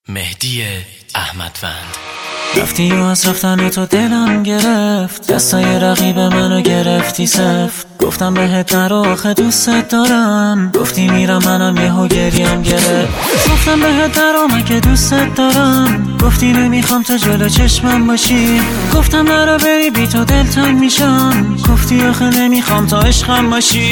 مهدی احمدوند. رفتی و از رفتن تو دلم گرفت، دستای رقیب منو گرفتی سفت. گفتم بهت نرو آخه دوست دارم، گفتی میرم منم یهو گریم گرفت. گفتم بهت نرو من که دوست دارم، گفتی نمیخوام تو جلو چشمم باشی. گفتم نرو بری بی تو دلتنگ میشم، گفتی آخه نمیخوام تا عشقم باشی.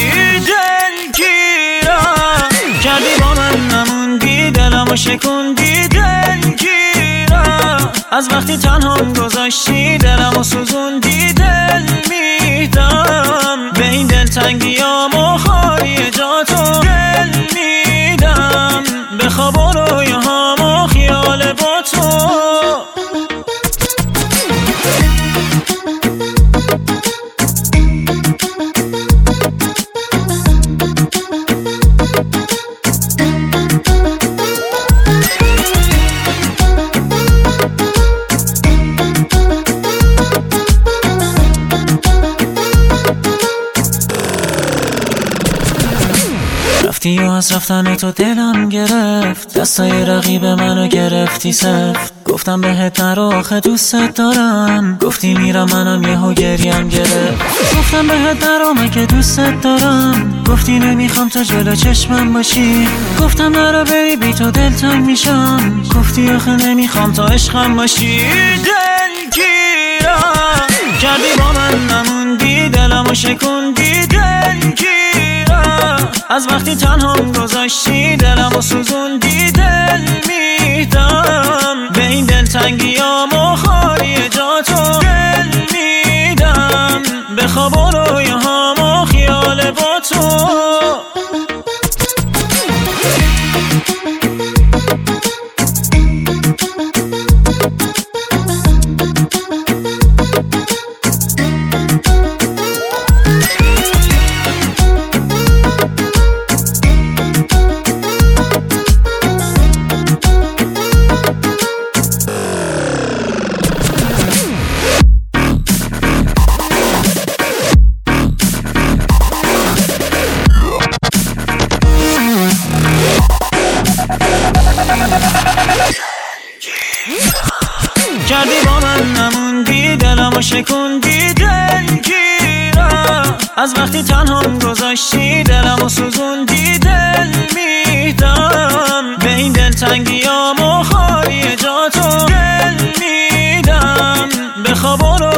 دلگیرم کردی با من نموندی، دلمو شکوندی. دلگیرم از وقتی تنهام گذاشتی، دلمو سوزوندی. دل میدم به این دلتنگیام و خالی جاتو. دل میدم به خواب و رویاهام و خیال با تو. رفتی و از رفتن تو دلم گرفت، دستای رقیب منو گرفتی سفت. گفتم بهت نرو آخه دوست دارم، گفتی میرم منم یهو گریم گرفت. گفتم بهت نرو من که دوست دارم، گفتی نمیخوام تو جلو چشمم باشی. گفتم نرو بری بی تو دلتنگ میشم، گفتی آخه نمیخوام تا عشقم باشی. دلگیرم کردی با من نموندی، دلمو شکوندی. دلگیرم از وقتی تنهام گذاشتی، دلمو سوزوندی. دل میدم به این دلتنگیام و خالی جاتو. دل میدم به خواب و رویاهام و خیال با تو. کردی با من نموندی، دلمو شکوندی. دلگیرم از وقتی تنهام گذاشتی، دلمو سوزوندی. دل میدم به این دلتنگیام و خالی جاتو. دل میدم به خواب و